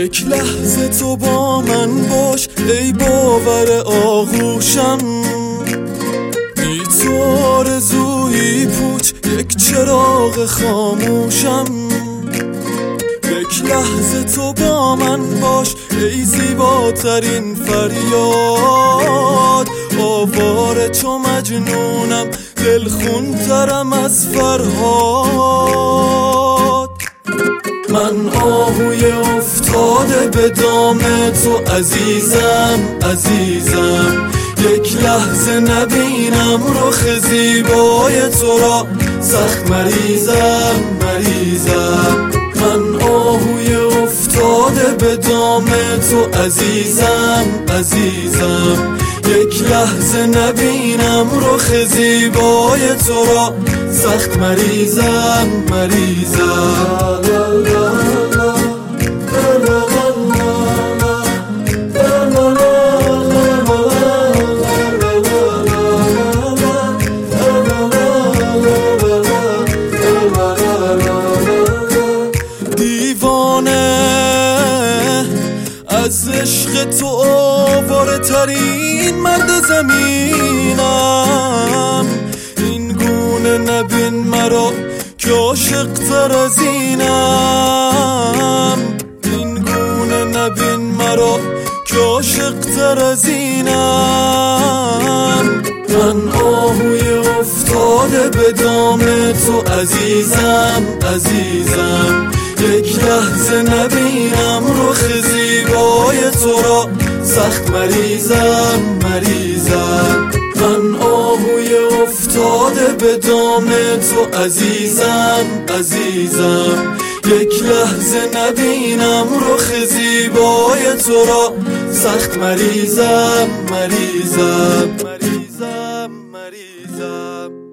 یک لحظه تو با من باش ای باور آغوشم، بی تو آرزویی پوچ یک چراغ خاموشم. یک لحظه تو با من باش ای زیباترین فریاد، آواره چو مجنونم دلخونترم از فرهاد. من آهوی افتاده به دام تو عزیزم عزیزم، یک لحظه نبینم رخ زیبای تو را سخت مریضم مریضم. من آهوی افتاده به دام تو عزیزم عزیزم، یک لحظه نبینم رخ زیبای تو را سخت مریضم مریضم. از عشق تو آواره ترین مرد زمینم، این گونه نبین مرا که عاشق تر از اینم، این گونه نبین مرا که عاشق تر از اینم. من آهوی افتاده به دام تو عزیزم عزیزم، یک لحظه نبینم رخ زیبای تو را سخت مریضم مریضم. من آهوی افتاده به دام تو عزیزم عزیزم، یک لحظه نبینم رخ زیبای تو را سخت مریضم مریضم مریضم مریضم.